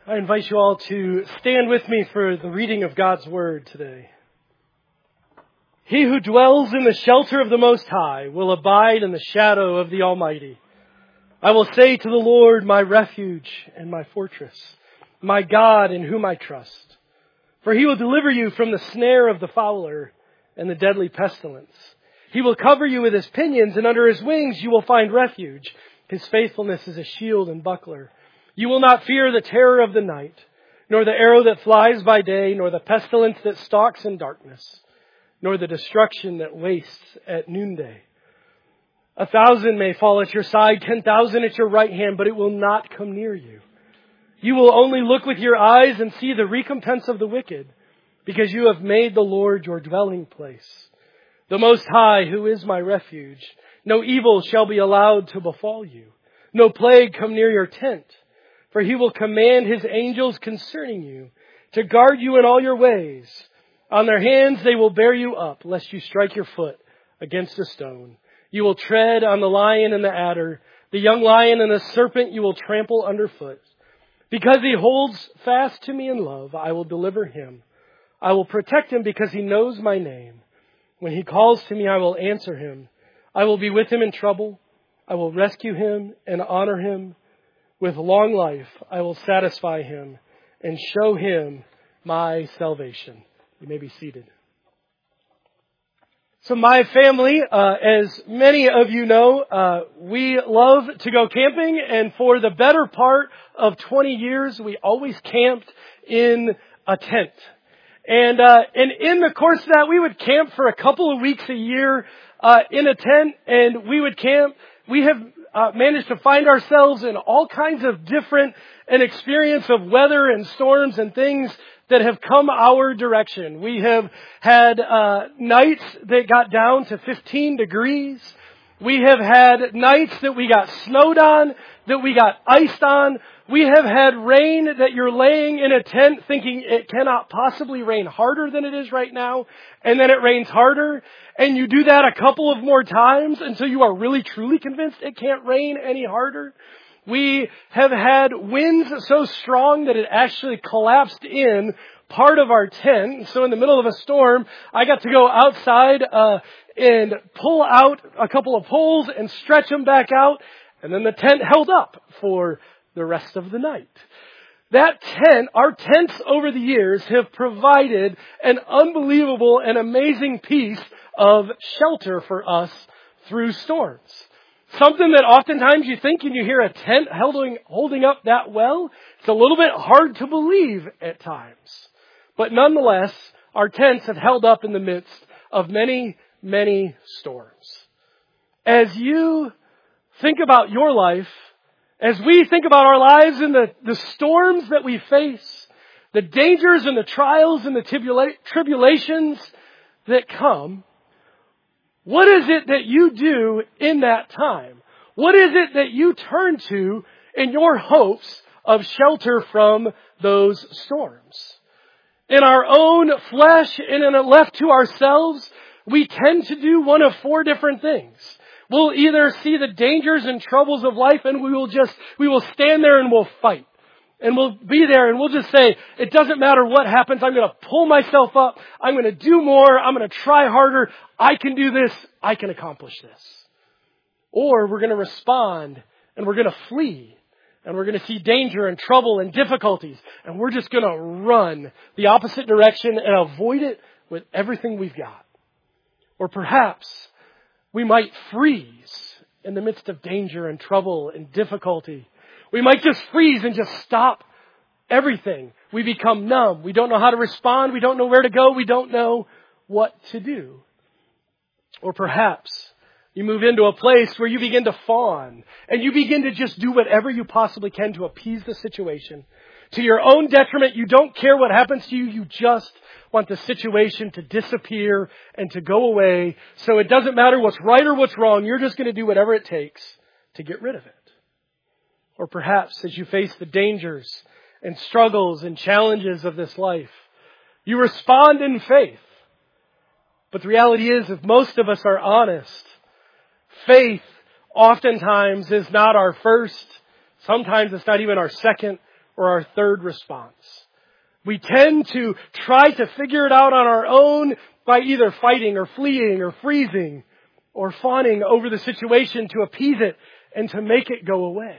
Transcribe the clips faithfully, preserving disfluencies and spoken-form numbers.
I invite you all to stand with me for the reading of God's Word today. He who dwells in the shelter of the Most High will abide in the shadow of the Almighty. I will say to the Lord, my refuge and my fortress, my God in whom I trust. For he will deliver you from the snare of the fowler and the deadly pestilence. He will cover you with his pinions, and under his wings you will find refuge. His faithfulness is a shield and buckler. You will not fear the terror of the night, nor the arrow that flies by day, nor the pestilence that stalks in darkness, nor the destruction that wastes at noonday. A thousand may fall at your side, ten thousand at your right hand, but it will not come near you. You will only look with your eyes and see the recompense of the wicked, because you have made the Lord your dwelling place. The Most High, who is my refuge, no evil shall be allowed to befall you, no plague come near your tent. For he will command his angels concerning you to guard you in all your ways. On their hands they will bear you up, lest you strike your foot against a stone. You will tread on the lion and the adder, the young lion and the serpent you will trample underfoot. Because he holds fast to me in love, I will deliver him. I will protect him because he knows my name. When he calls to me, I will answer him. I will be with him in trouble. I will rescue him and honor him. With long life, I will satisfy him and show him my salvation. You may be seated. So my family, uh, as many of you know, uh, we love to go camping. And for the better part of twenty years, we always camped in a tent. And, uh, and in the course of that, we would camp for a couple of weeks a year, uh, in a tent, and we would camp. We have uh, managed to find ourselves in all kinds of different an experience of weather and storms and things that have come our direction. We have had uh, nights that got down to fifteen degrees. We have had nights that we got snowed on, that we got iced on. We have had rain that you're laying in a tent thinking it cannot possibly rain harder than it is right now. And then it rains harder. And you do that a couple of more times until you are really truly convinced it can't rain any harder. We have had winds so strong that it actually collapsed in part of our tent. So in the middle of a storm, I got to go outside uh, and pull out a couple of poles and stretch them back out. And then the tent held up for the rest of the night. That tent, our tents over the years have provided an unbelievable and amazing piece of shelter for us through storms. Something that oftentimes you think when you hear a tent holding, holding up that well, it's a little bit hard to believe at times. But nonetheless, our tents have held up in the midst of many, many storms. As you think about your life, as we think about our lives and the, the storms that we face, the dangers and the trials and the tribula- tribulations that come, what is it that you do in that time? What is it that you turn to in your hopes of shelter from those storms? In our own flesh and in left to ourselves, we tend to do one of four different things. We'll either see the dangers and troubles of life and we will just, we will stand there and we'll fight. And we'll be there and we'll just say, it doesn't matter what happens. I'm going to pull myself up. I'm going to do more. I'm going to try harder. I can do this. I can accomplish this. Or we're going to respond and we're going to flee. And we're going to see danger and trouble and difficulties. And we're just going to run the opposite direction and avoid it with everything we've got. Or perhaps we might freeze in the midst of danger and trouble and difficulty. We might just freeze and just stop everything. We become numb. We don't know how to respond. We don't know where to go. We don't know what to do. Or perhaps you move into a place where you begin to fawn and you begin to just do whatever you possibly can to appease the situation. To your own detriment, you don't care what happens to you. You just want the situation to disappear and to go away. So it doesn't matter what's right or what's wrong. You're just going to do whatever it takes to get rid of it. Or perhaps as you face the dangers and struggles and challenges of this life, you respond in faith. But the reality is, if most of us are honest, faith oftentimes is not our first, sometimes it's not even our second or our third response. We tend to try to figure it out on our own by either fighting or fleeing or freezing or fawning over the situation to appease it and to make it go away.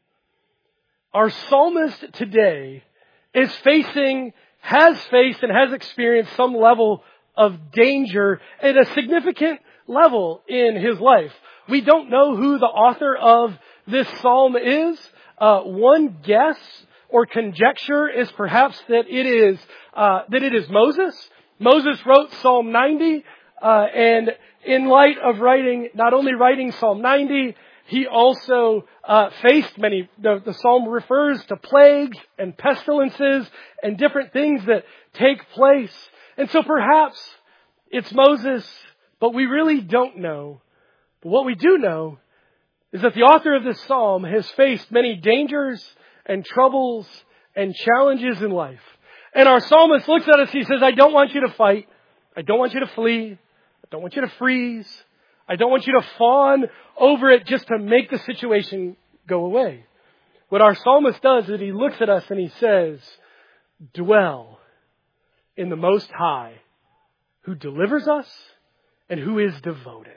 Our psalmist today is facing, has faced and has experienced some level of danger at a significant level in his life. We don't know who the author of this psalm is. Uh, one guess or conjecture is perhaps that it is uh, that it is Moses. Moses wrote Psalm ninety, uh, and in light of writing, not only writing Psalm ninety, he also uh, faced many. The, the psalm refers to plagues and pestilences and different things that take place, and so perhaps it's Moses, but we really don't know. But what we do know is that the author of this psalm has faced many dangers and troubles and challenges in life. And our psalmist looks at us, he says, I don't want you to fight. I don't want you to flee. I don't want you to freeze. I don't want you to fawn over it just to make the situation go away. What our psalmist does is he looks at us and he says, dwell in the Most High, who delivers us and who is devoted.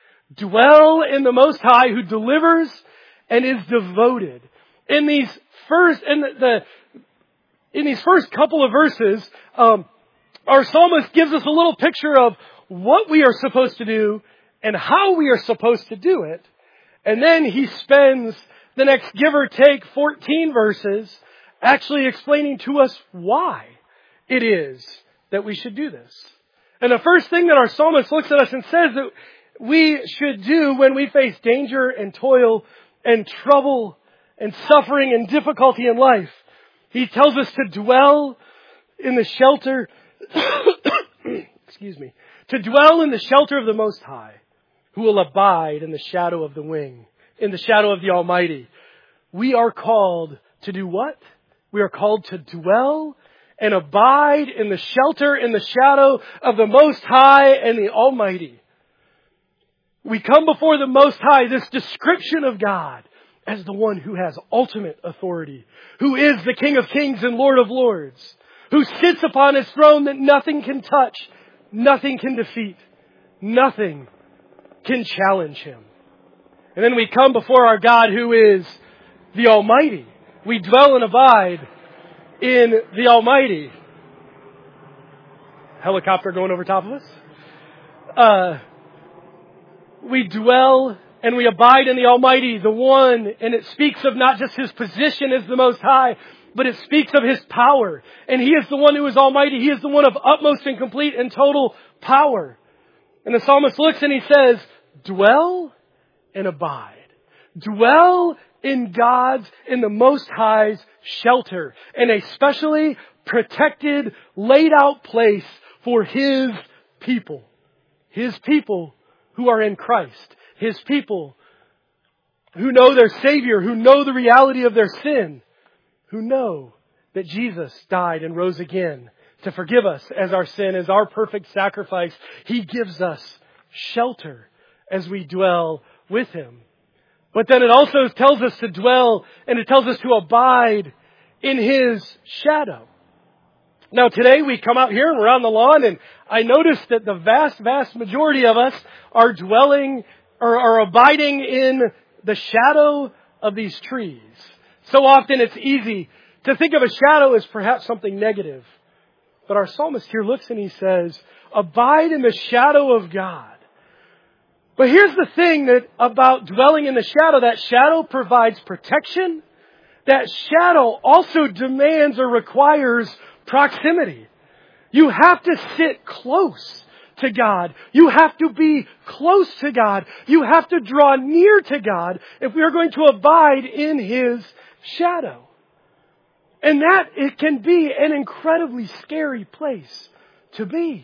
Dwell in the Most High, who delivers and is devoted. In these first, in the, the in these first couple of verses, um, our psalmist gives us a little picture of what we are supposed to do and how we are supposed to do it. And then he spends the next give or take fourteen verses actually explaining to us why it is that we should do this. And the first thing that our psalmist looks at us and says that we should do when we face danger and toil and trouble and suffering and difficulty in life, he tells us to dwell in the shelter, excuse me, to dwell in the shelter of the Most High, who will abide in the shadow of the wing, in the shadow of the Almighty. We are called to do what? We are called to dwell and abide in the shelter, in the shadow of the Most High and the Almighty. We come before the Most High, this description of God as the one who has ultimate authority, who is the King of Kings and Lord of Lords, who sits upon His throne that nothing can touch, nothing can defeat, nothing can challenge Him. And then we come before our God who is the Almighty. We dwell and abide in the Almighty. Helicopter going over top of us. Uh, we dwell and we abide in the Almighty, the One, and it speaks of not just His position as the Most High, but it speaks of His power. And He is the one who is Almighty. He is the one of utmost and complete and total power. And the psalmist looks and he says, dwell and abide. Dwell in God's, in the Most High's shelter, in a specially protected, laid out place for His people. His people who are in Christ. His people who know their Savior, who know the reality of their sin, who know that Jesus died and rose again to forgive us as our sin, as our perfect sacrifice. He gives us shelter as we dwell with Him. But then it also tells us to dwell and it tells us to abide in His shadow. Now today we come out here and we're on the lawn and I notice that the vast, vast majority of us are dwelling or are abiding in the shadow of these trees. So often it's easy to think of a shadow as perhaps something negative. But our psalmist here looks and he says, abide in the shadow of God. But here's the thing that about dwelling in the shadow, that shadow provides protection. That shadow also demands or requires proximity. You have to sit close to God. You have to be close to God. You have to draw near to God if we are going to abide in His shadow. And that it can be an incredibly scary place to be.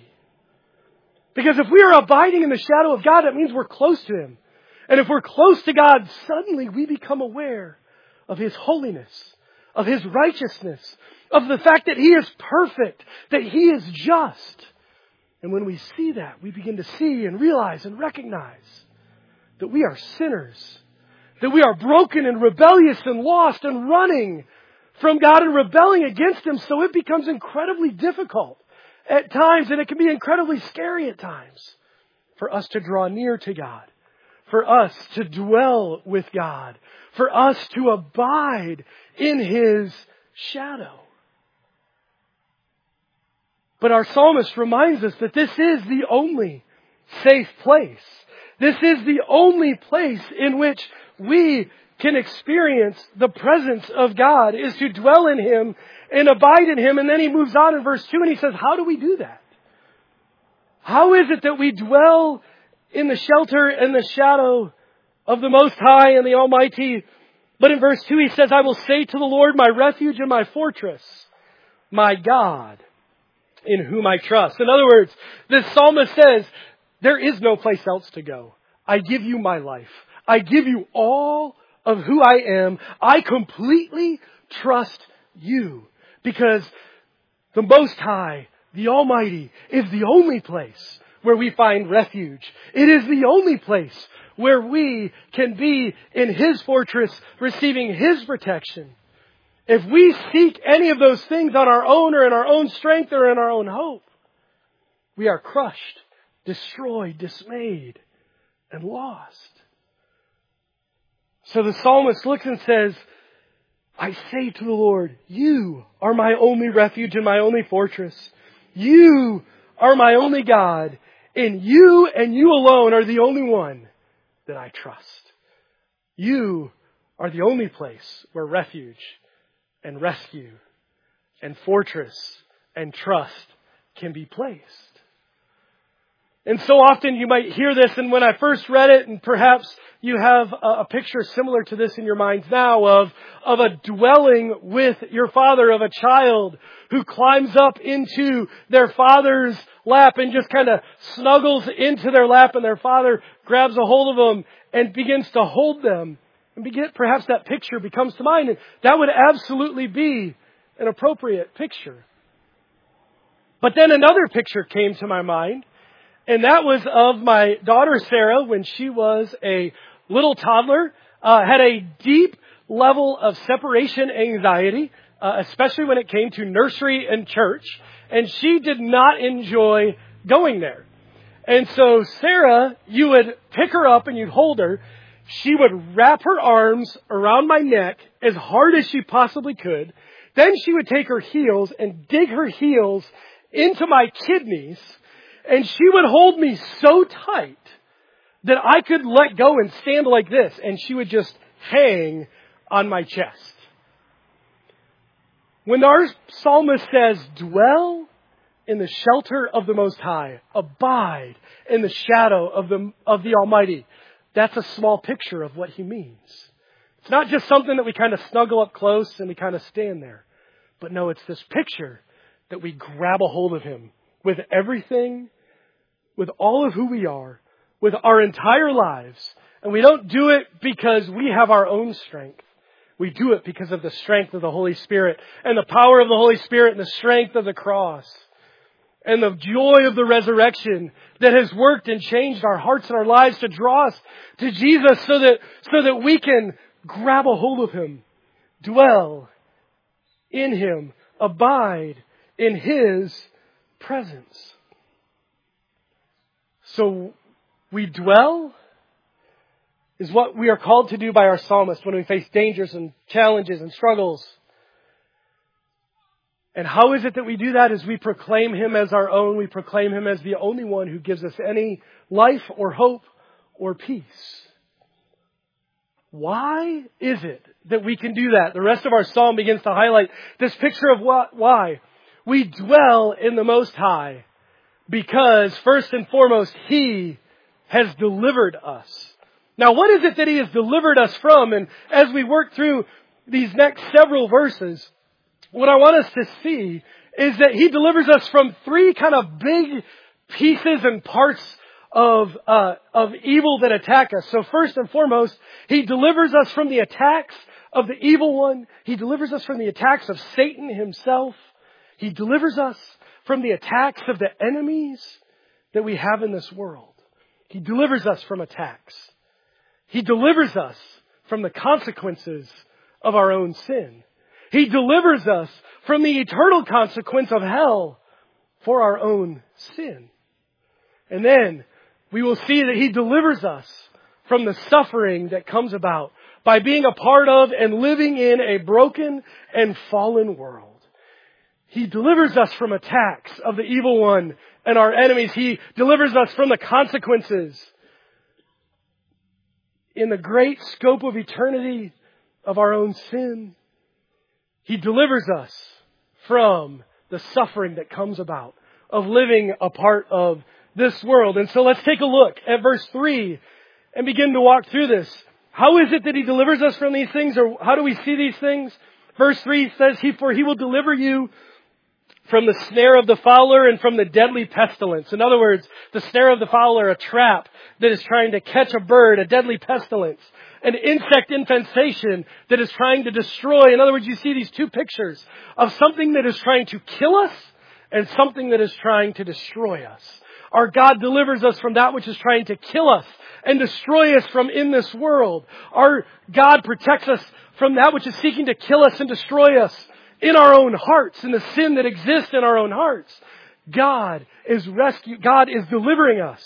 Because if we are abiding in the shadow of God, that means we're close to Him. And if we're close to God, suddenly we become aware of His holiness, of His righteousness, of the fact that He is perfect, that He is just. And when we see that, we begin to see and realize and recognize that we are sinners, that we are broken and rebellious and lost and running from God and rebelling against Him. So it becomes incredibly difficult at times, and it can be incredibly scary at times for us to draw near to God, for us to dwell with God, for us to abide in His shadow. But our psalmist reminds us that this is the only safe place. This is the only place in which we can experience the presence of God, is to dwell in Him and abide in Him. And then he moves on in verse two and he says, how do we do that? How is it that we dwell in the shelter and the shadow of the Most High and the Almighty? But in verse two he says, I will say to the Lord, my refuge and my fortress, my God, in whom I trust. In other words, this psalmist says, there is no place else to go. I give you my life. I give you all of who I am. I completely trust you, because the Most High, the Almighty, is the only place where we find refuge. It is the only place where we can be in His fortress, receiving His protection. If we seek any of those things on our own, or in our own strength, or in our own hope, we are crushed, destroyed, dismayed, and lost. So the psalmist looks and says, I say to the Lord, you are my only refuge and my only fortress. You are my only God, and you and you alone are the only one that I trust. You are the only place where refuge and rescue and fortress and trust can be placed. And so often you might hear this, and when I first read it, and perhaps you have a, a picture similar to this in your minds now of, of a dwelling with your father, of a child who climbs up into their father's lap and just kind of snuggles into their lap, and their father grabs a hold of them and begins to hold them. And begin, perhaps that picture becomes to mind. And that would absolutely be an appropriate picture. But then another picture came to my mind. And that was of my daughter Sarah when she was a little toddler, uh, had a deep level of separation anxiety, uh, especially when it came to nursery and church. And she did not enjoy going there. And so Sarah, you would pick her up and you'd hold her. She would wrap her arms around my neck as hard as she possibly could. Then she would take her heels and dig her heels into my kidneys. And she would hold me so tight that I could let go and stand like this. And she would just hang on my chest. When our psalmist says, dwell in the shelter of the Most High, abide in the shadow of the, of the Almighty, that's a small picture of what he means. It's not just something that we kind of snuggle up close and we kind of stand there. But no, it's this picture that we grab a hold of him with everything, with all of who we are, with our entire lives. And we don't do it because we have our own strength. We do it because of the strength of the Holy Spirit and the power of the Holy Spirit and the strength of the cross and the joy of the resurrection that has worked and changed our hearts and our lives to draw us to Jesus so that, so that we can grab a hold of him, dwell in him, abide in his presence. So we dwell is what we are called to do by our psalmist when we face dangers and challenges and struggles. And how is it that we do that? Is we proclaim him as our own. We proclaim him as the only one who gives us any life or hope or peace. Why is it that we can do that? The rest of our psalm begins to highlight this picture of what, why. We dwell in the Most High because, first and foremost, he has delivered us. Now, what is it that he has delivered us from? And as we work through these next several verses, what I want us to see is that he delivers us from three kind of big pieces and parts of uh, of evil that attack us. So first and foremost, he delivers us from the attacks of the evil one. He delivers us from the attacks of Satan himself. He delivers us from the attacks of the enemies that we have in this world. He delivers us from attacks. He delivers us from the consequences of our own sin. He delivers us from the eternal consequence of hell for our own sin. And then we will see that He delivers us from the suffering that comes about by being a part of and living in a broken and fallen world. He delivers us from attacks of the evil one and our enemies. He delivers us from the consequences in the great scope of eternity of our own sin. He delivers us from the suffering that comes about of living a part of this world. And so let's take a look at verse three and begin to walk through this. How is it that He delivers us from these things, or how do we see these things? Verse three says, "He for He will deliver you from the snare of the fowler and from the deadly pestilence." In other words, the snare of the fowler, a trap that is trying to catch a bird, a deadly pestilence, an insect infestation that is trying to destroy. In other words, you see these two pictures of something that is trying to kill us and something that is trying to destroy us. Our God delivers us from that which is trying to kill us and destroy us from in this world. Our God protects us from that which is seeking to kill us and destroy us in our own hearts, in the sin that exists in our own hearts. God is rescue. God is delivering us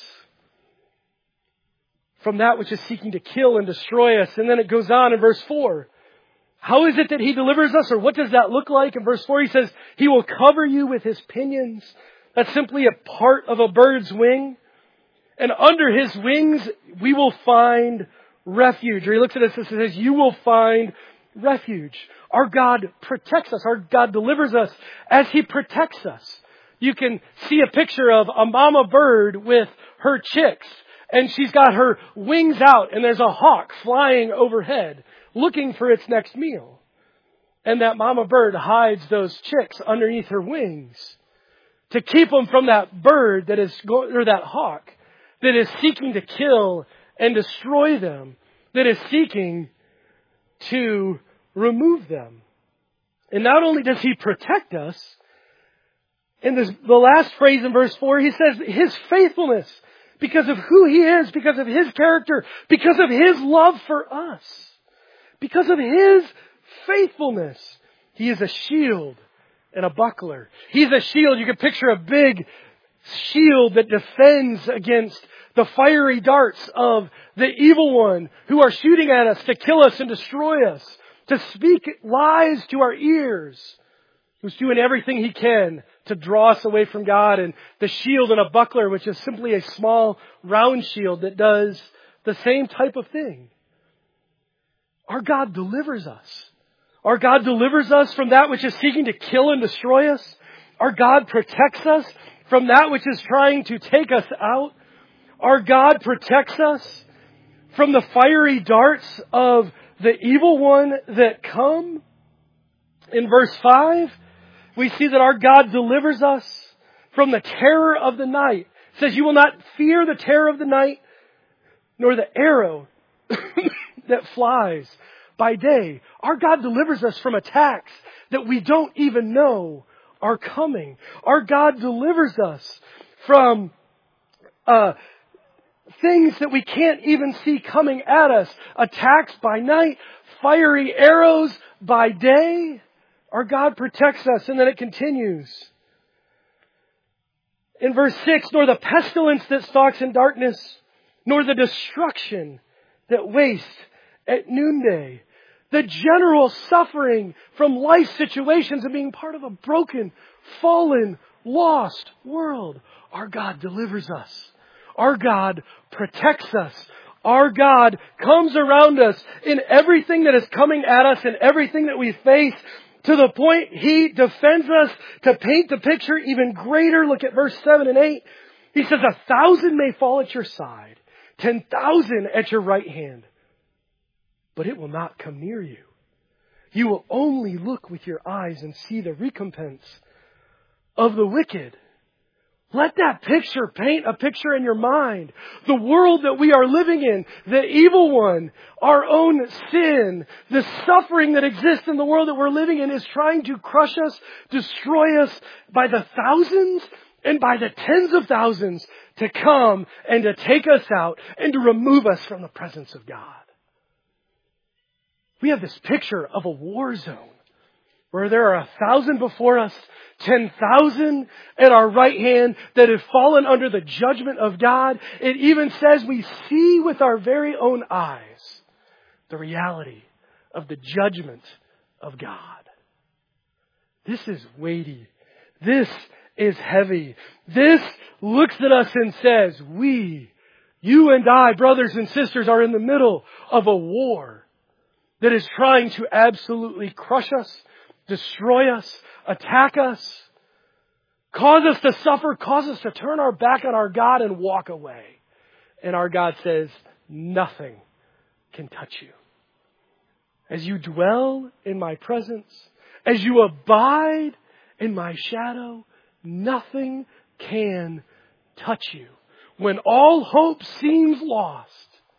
from that which is seeking to kill and destroy us. And then it goes on in verse four. How is it that He delivers us, or what does that look like? In verse four He says, He will cover you with His pinions. That's simply a part of a bird's wing. And under His wings we will find refuge. Or He looks at us and says, you will find refuge. Our God protects us. Our God delivers us as He protects us. You can see a picture of a mama bird with her chicks, and she's got her wings out, and there's a hawk flying overhead looking for its next meal. And that mama bird hides those chicks underneath her wings to keep them from that bird that is go- or that hawk that is seeking to kill and destroy them, that is seeking to remove them. And not only does He protect us, in this, the last phrase in verse four, He says His faithfulness, because of who He is, because of His character, because of His love for us, because of His faithfulness, He is a shield and a buckler. He's a shield. You can picture a big shield that defends against the fiery darts of the evil one who are shooting at us to kill us and destroy us, to speak lies to our ears, who's doing everything he can to draw us away from God. And the shield and a buckler, which is simply a small round shield that does the same type of thing. Our God delivers us. Our God delivers us from that which is seeking to kill and destroy us. Our God protects us from that which is trying to take us out. Our God protects us from the fiery darts of the evil one that come. In verse five, we see that our God delivers us from the terror of the night. It says, you will not fear the terror of the night, nor the arrow that flies by day. Our God delivers us from attacks that we don't even know are coming. Our God delivers us from uh, things that we can't even see coming at us. Attacks by night, fiery arrows by day. Our God protects us. And then it continues. In verse six, nor the pestilence that stalks in darkness, nor the destruction that wastes at noonday. The general suffering from life situations and being part of a broken, fallen, lost world. Our God delivers us. Our God protects us. Our God comes around us in everything that is coming at us and everything that we face, to the point He defends us. To paint the picture even greater, look at verse seven and eight. He says, a thousand may fall at your side, ten thousand at your right hand, but it will not come near you. You will only look with your eyes and see the recompense of the wicked. Let that picture paint a picture in your mind. The world that we are living in, the evil one, our own sin, the suffering that exists in the world that we're living in is trying to crush us, destroy us by the thousands and by the tens of thousands to come and to take us out and to remove us from the presence of God. We have this picture of a war zone where there are a thousand before us, ten thousand at our right hand that have fallen under the judgment of God. It even says we see with our very own eyes the reality of the judgment of God. This is weighty. This is heavy. This looks at us and says, we, you and I, brothers and sisters, are in the middle of a war that is trying to absolutely crush us, destroy us, attack us, cause us to suffer, cause us to turn our back on our God and walk away. And our God says, nothing can touch you. As you dwell in my presence, as you abide in my shadow, nothing can touch you. When all hope seems lost,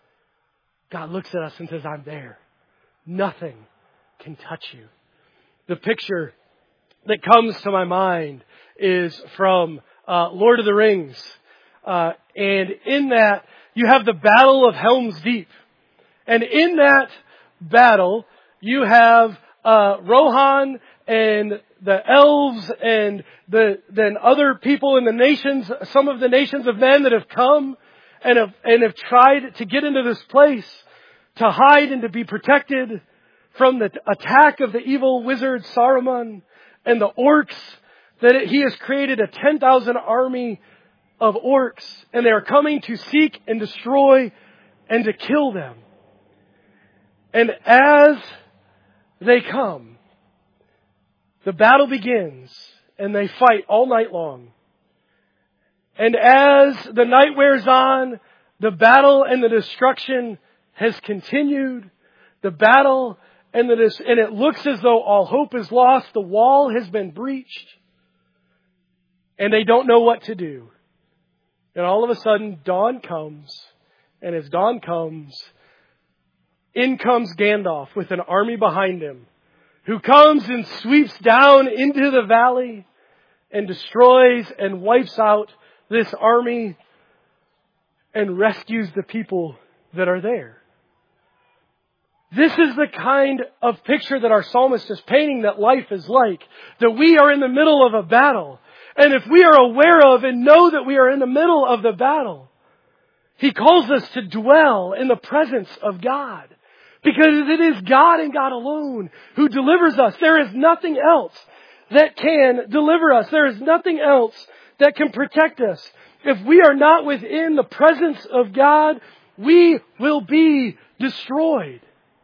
God looks at us and says, I'm there. Nothing can touch you. The picture that comes to my mind is from uh, Lord of the Rings. Uh, and in that, you have the Battle of Helm's Deep. And in that battle, you have uh, Rohan and the elves and the then other people in the nations, some of the nations of men that have come and have, and have tried to get into this place to hide and to be protected from the attack of the evil wizard Saruman and the orcs, that he has created a ten thousand army of orcs, and they are coming to seek and destroy and to kill them. And as they come, the battle begins, and they fight all night long. And as the night wears on, the battle and the destruction has continued. The battle and the dis- and it looks as though all hope is lost. The wall has been breached. And they don't know what to do. And all of a sudden, dawn comes. And as dawn comes, in comes Gandalf with an army behind him, who comes and sweeps down into the valley and destroys and wipes out this army and rescues the people that are there. This is the kind of picture that our psalmist is painting that life is like. That we are in the middle of a battle. And if we are aware of and know that we are in the middle of the battle, He calls us to dwell in the presence of God. Because it is God and God alone who delivers us. There is nothing else that can deliver us. There is nothing else that can protect us. If we are not within the presence of God, we will be destroyed.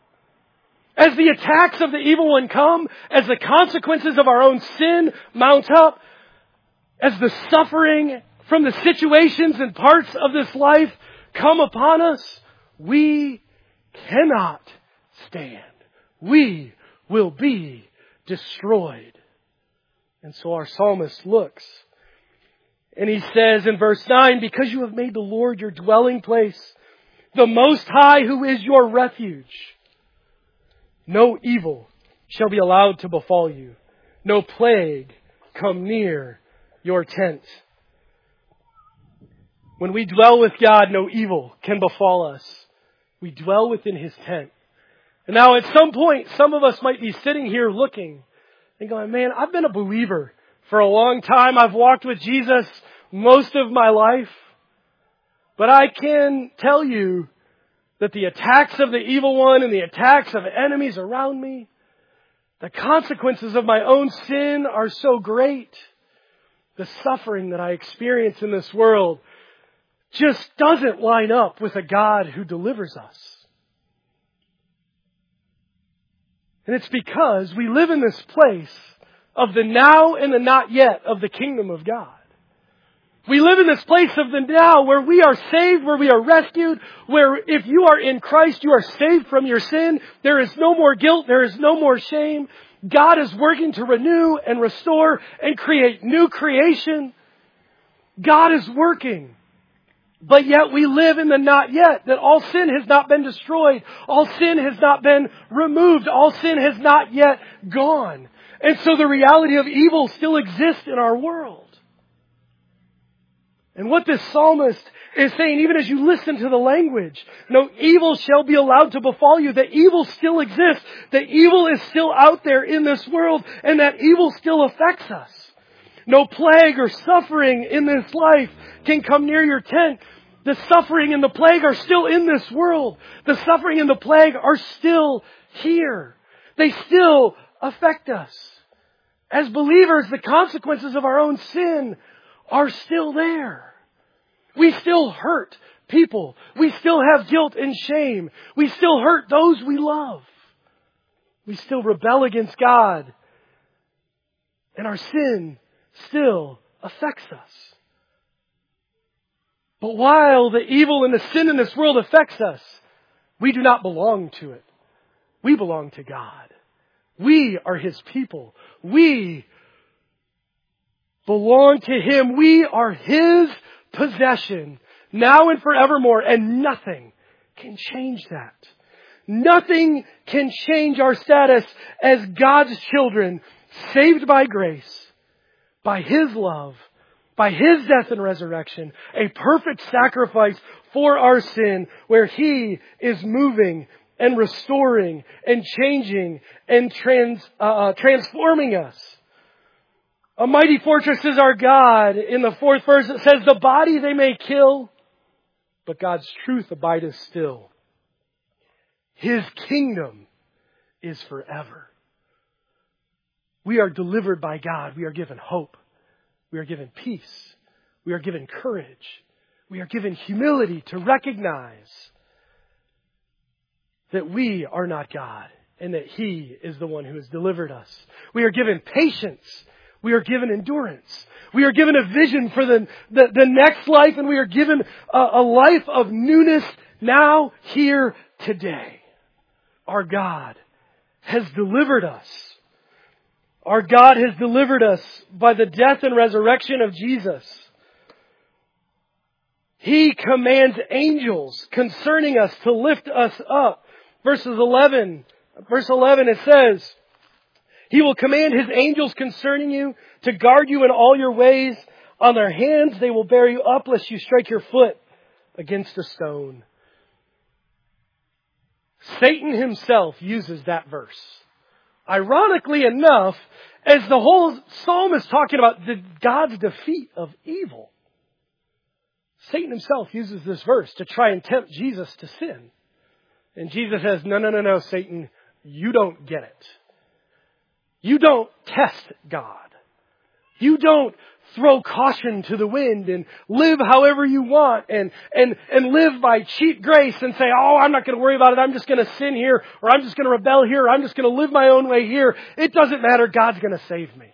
As the attacks of the evil one come, as the consequences of our own sin mount up, as the suffering from the situations and parts of this life come upon us, we cannot stand. We will be destroyed. And so our psalmist looks and he says in verse nine, because you have made the Lord your dwelling place, the Most High who is your refuge, no evil shall be allowed to befall you. No plague come near your tent. When we dwell with God, no evil can befall us. We dwell within His tent. And now at some point, some of us might be sitting here looking and going, man, I've been a believer for a long time. I've walked with Jesus most of my life. But I can tell you that the attacks of the evil one and the attacks of enemies around me, the consequences of my own sin are so great. The suffering that I experience in this world just doesn't line up with a God who delivers us. And it's because we live in this place of the now and the not yet of the kingdom of God. We live in this place of the now where we are saved, where we are rescued, where if you are in Christ, you are saved from your sin. There is no more guilt. There is no more shame. God is working to renew and restore and create new creation. God is working. But yet we live in the not yet, that all sin has not been destroyed. All sin has not been removed. All sin has not yet gone. And so the reality of evil still exists in our world. And what this psalmist is saying, even as you listen to the language, no evil shall be allowed to befall you. That evil still exists. That evil is still out there in this world. And that evil still affects us. No plague or suffering in this life can come near your tent. The suffering and the plague are still in this world. The suffering and the plague are still here. They still affect us. As believers, the consequences of our own sin are still there. We still hurt people. We still have guilt and shame. We still hurt those we love. We still rebel against God. And our sin still affects us. But while the evil and the sin in this world affects us, we do not belong to it. We belong to God. We are His people. We belong to Him. We are His possession now and forevermore, and nothing can change that. Nothing can change our status as God's children, saved by grace, by His love, by His death and resurrection, a perfect sacrifice for our sin, where He is moving and restoring and changing and trans, uh, transforming us. A mighty fortress is our God. In the fourth verse it says, the body they may kill, but God's truth abideth still. His kingdom is forever. We are delivered by God. We are given hope. We are given peace. We are given courage. We are given humility to recognize that we are not God and that He is the one who has delivered us. We are given patience. We are given endurance. We are given a vision for the, the, the next life, and we are given a, a life of newness now, here, today. Our God has delivered us. Our God has delivered us by the death and resurrection of Jesus. He commands angels concerning us to lift us up. Verses eleven, verse eleven, it says, He will command His angels concerning you to guard you in all your ways. On their hands they will bear you up lest you strike your foot against a stone. Satan himself uses that verse. Ironically enough, as the whole psalm is talking about the God's defeat of evil, Satan himself uses this verse to try and tempt Jesus to sin. And Jesus says, no, no, no, no, Satan, you don't get it. You don't test God. You don't throw caution to the wind and live however you want and, and, and live by cheap grace and say, oh, I'm not going to worry about it. I'm just going to sin here, or I'm just going to rebel here, or I'm just going to live my own way here. It doesn't matter. God's going to save me.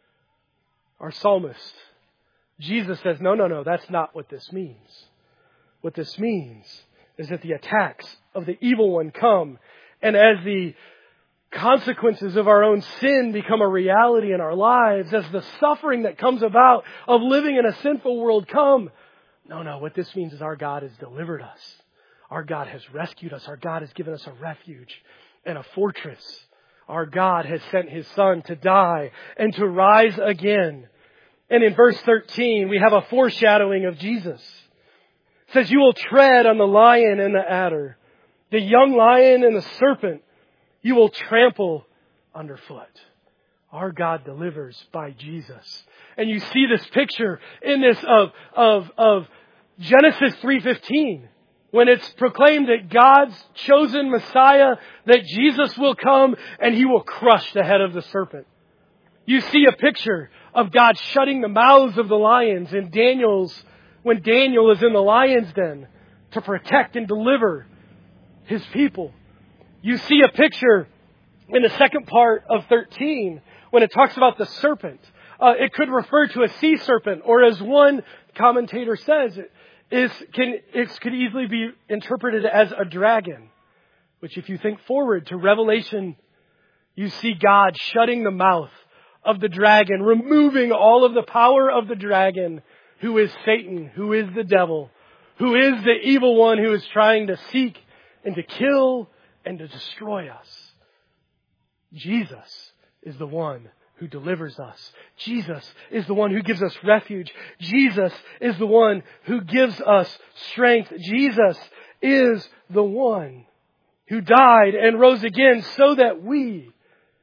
Our psalmist, Jesus says, no, no, no, that's not what this means. What this means is that the attacks of the evil one come, and as the consequences of our own sin become a reality in our lives, as the suffering that comes about of living in a sinful world come, no, no, what this means is our God has delivered us. Our God has rescued us. Our God has given us a refuge and a fortress. Our God has sent His Son to die and to rise again. And in verse thirteen, we have a foreshadowing of Jesus. It says, you will tread on the lion and the adder, the young lion and the serpent you will trample underfoot. Our God delivers by Jesus. And you see this picture in this of, of, of Genesis three fifteen. When it's proclaimed that God's chosen Messiah, that Jesus will come and He will crush the head of the serpent. You see a picture of God shutting the mouths of the lions in Daniel's, when Daniel is in the lion's den to protect and deliver His people. You see a picture in the second part of thirteen when it talks about the serpent. Uh, it could refer to a sea serpent, or as one commentator says, it is can it could easily be interpreted as a dragon. Which, if you think forward to Revelation, you see God shutting the mouth of the dragon, removing all of the power of the dragon, who is Satan, who is the devil, who is the evil one who is trying to seek and to kill and to destroy us. Jesus is the one who delivers us. Jesus is the one who gives us refuge. Jesus is the one who gives us strength. Jesus is the one who died and rose again so that we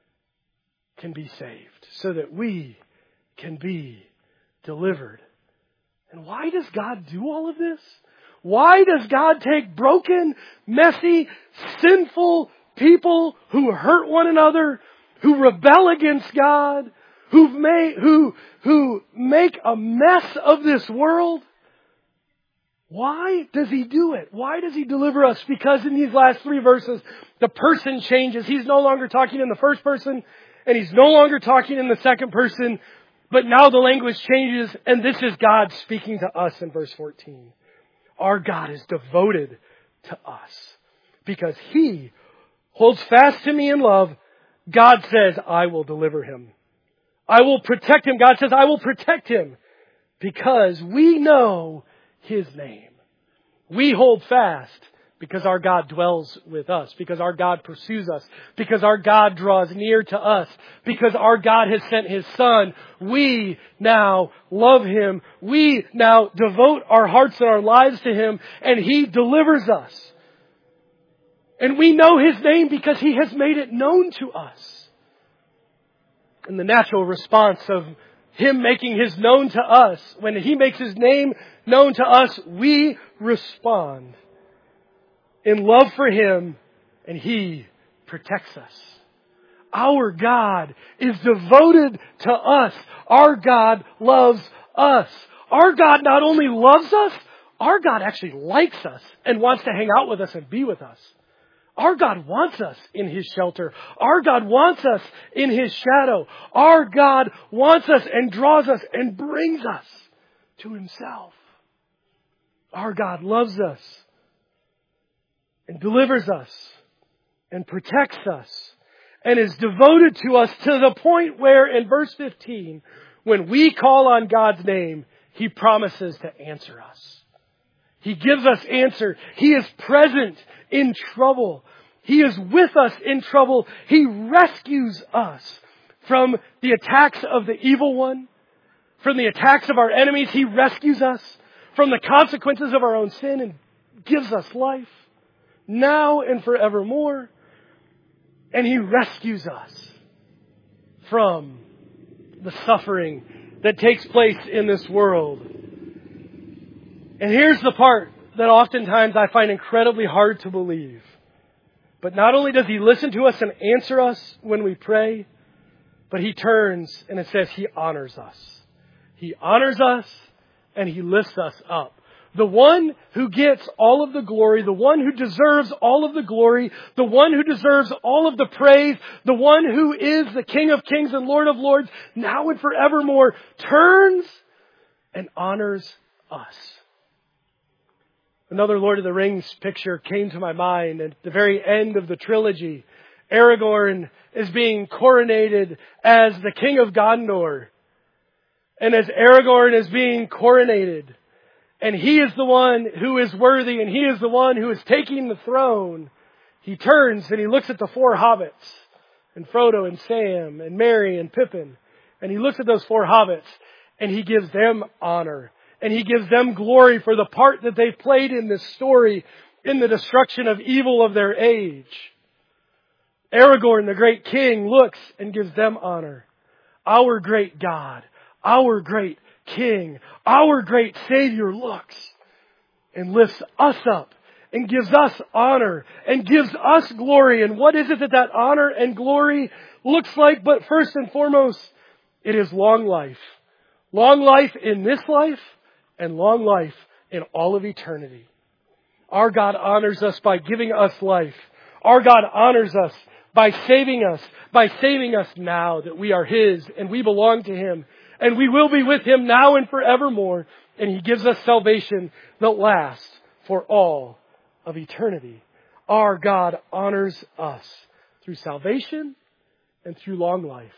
can be saved, so that we can be delivered. And why does God do all of this? Why does God take broken, messy, sinful people who hurt one another, who rebel against God, who've made, who, who make a mess of this world? Why does He do it? Why does He deliver us? Because in these last three verses, the person changes. He's no longer talking in the first person, and He's no longer talking in the second person, but now the language changes, and this is God speaking to us in verse fourteen. Our God is devoted to us because He holds fast to me in love. God says, I will deliver him. I will protect him. God says, I will protect him because we know His name. We hold fast because our God dwells with us, because our God pursues us, because our God draws near to us, because our God has sent His Son. We now love Him. We now devote our hearts and our lives to Him, and He delivers us. And we know His name because He has made it known to us. And the natural response of Him making His known to us, when He makes His name known to us, we respond in love for Him, and He protects us. Our God is devoted to us. Our God loves us. Our God not only loves us, our God actually likes us and wants to hang out with us and be with us. Our God wants us in His shelter. Our God wants us in His shadow. Our God wants us and draws us and brings us to Himself. Our God loves us and delivers us and protects us and is devoted to us to the point where in verse fifteen, when we call on God's name, He promises to answer us. He gives us answer. He is present in trouble. He is with us in trouble. He rescues us from the attacks of the evil one, from the attacks of our enemies. He rescues us from the consequences of our own sin and gives us life now and forevermore. And He rescues us from the suffering that takes place in this world. And here's the part that oftentimes I find incredibly hard to believe. But not only does He listen to us and answer us when we pray, but He turns and it says He honors us. He honors us and He lifts us up. The one who gets all of the glory, the one who deserves all of the glory, the one who deserves all of the praise, the one who is the King of Kings and Lord of Lords, now and forevermore, turns and honors us. Another Lord of the Rings picture came to my mind at the very end of the trilogy. Aragorn is being coronated as the King of Gondor. And as Aragorn is being coronated, and he is the one who is worthy, and he is the one who is taking the throne, he turns and he looks at the four hobbits, and Frodo and Sam and Merry and Pippin, and he looks at those four hobbits, and he gives them honor. And He gives them glory for the part that they've played in this story, in the destruction of evil of their age. Aragorn, the great king, looks and gives them honor. Our great God, our great King, our great Savior looks and lifts us up and gives us honor and gives us glory. And what is it that that honor and glory looks like? But first and foremost, it is long life. Long life in this life, and long life in all of eternity. Our God honors us by giving us life. Our God honors us by saving us, by saving us now that we are His and we belong to Him. And we will be with Him now and forevermore. And He gives us salvation that lasts for all of eternity. Our God honors us through salvation and through long life.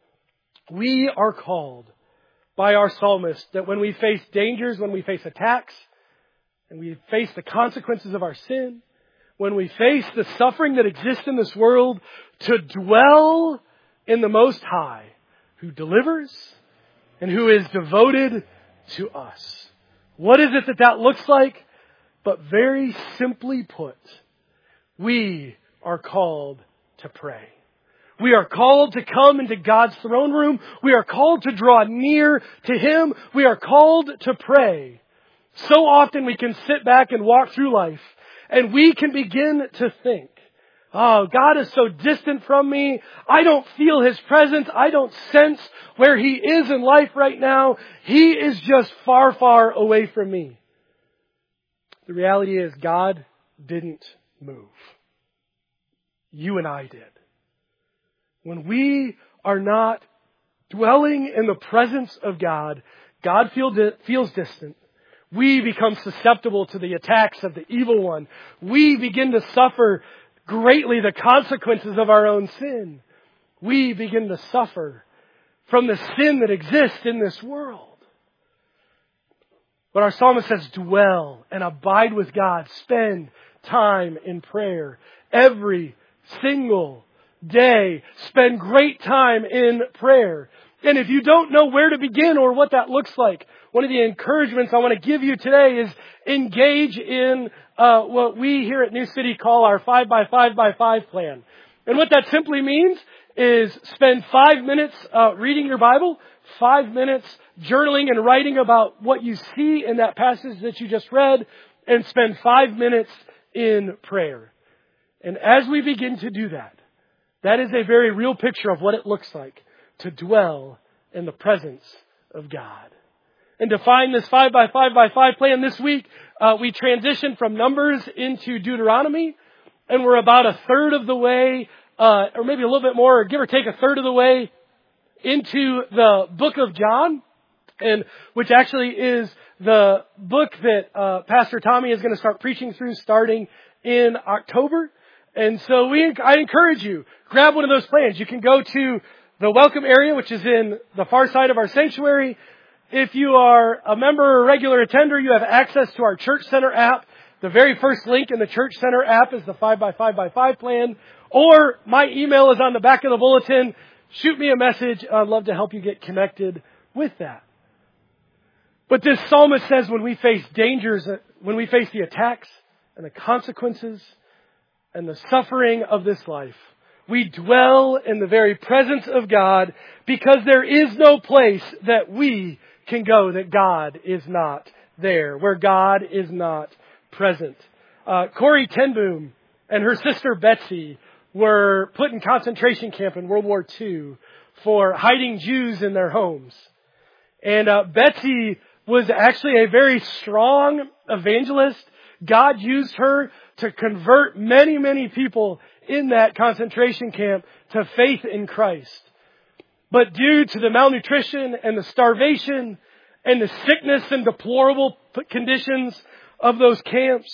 We are called by our psalmist that when we face dangers, when we face attacks, and we face the consequences of our sin, when we face the suffering that exists in this world, to dwell in the Most High, who delivers, and who is devoted to us. What is it that that looks like? But very simply put, we are called to pray. We are called to come into God's throne room. We are called to draw near to Him. We are called to pray. So often we can sit back and walk through life, and we can begin to think, oh, God is so distant from me. I don't feel His presence. I don't sense where He is in life right now. He is just far, far away from me. The reality is God didn't move. You and I did. When we are not dwelling in the presence of God, God feel di- feels distant. We become susceptible to the attacks of the evil one. We begin to suffer greatly the consequences of our own sin. We begin to suffer from the sin that exists in this world. But our psalmist says, dwell and abide with God. Spend time in prayer every single day. Spend great time in prayer. And if you don't know where to begin or what that looks like, one of the encouragements I want to give you today is engage in uh, what we here at New City call our five by five by five plan. And what that simply means is spend five minutes uh, reading your Bible, five minutes journaling and writing about what you see in that passage that you just read, and spend five minutes in prayer. And as we begin to do that, that is a very real picture of what it looks like to dwell in the presence of God. And to find this five by five by five plan this week, uh, we transitioned from Numbers into Deuteronomy, and we're about a third of the way, uh, or maybe a little bit more, or give or take a third of the way into the book of John, and which actually is the book that uh, Pastor Tommy is going to start preaching through starting in October. And so we, I encourage you, grab one of those plans. You can go to the welcome area, which is in the far side of our sanctuary. If you are a member or a regular attender, you have access to our Church Center app. The very first link in the Church Center app is the five by five by five plan. Or my email is on the back of the bulletin. Shoot me a message. I'd love to help you get connected with that. But this psalmist says when we face dangers, when we face the attacks and the consequences and the suffering of this life, we dwell in the very presence of God because there is no place that we can go that God is not there, where God is not present. Uh, Corrie ten Boom and her sister Betsy were put in concentration camp in World War Two for hiding Jews in their homes. And uh, Betsy was actually a very strong evangelist. God used her to convert many, many people in that concentration camp to faith in Christ. But due to the malnutrition and the starvation and the sickness and deplorable conditions of those camps,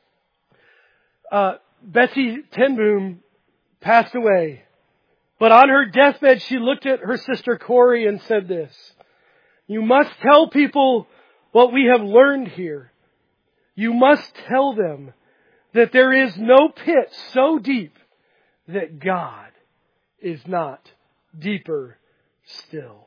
uh, Betsy ten Boom passed away. But on her deathbed, she looked at her sister Corrie and said this: "You must tell people what we have learned here. You must tell them that there is no pit so deep that God is not deeper still."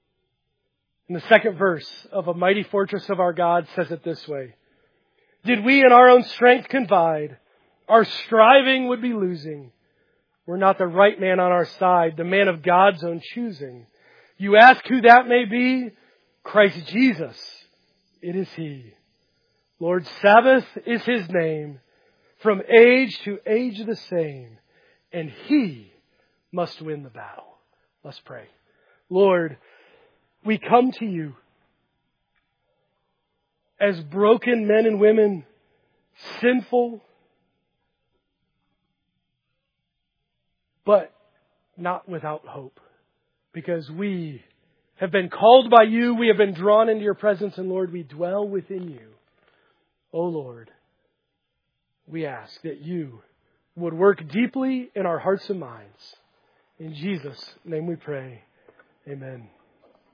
And the second verse of A Mighty Fortress of Our God says it this way: "Did we in our own strength confide, our striving would be losing. We're not the right man on our side, the man of God's own choosing. You ask who that may be? Christ Jesus, it is He. Lord Sabbath is His name, from age to age the same, and He must win the battle." Let's pray. Lord, we come to You as broken men and women, sinful, but not without hope, because we have been called by You, we have been drawn into Your presence, and Lord, we dwell within You. Oh Lord, we ask that You would work deeply in our hearts and minds. In Jesus' name we pray. Amen.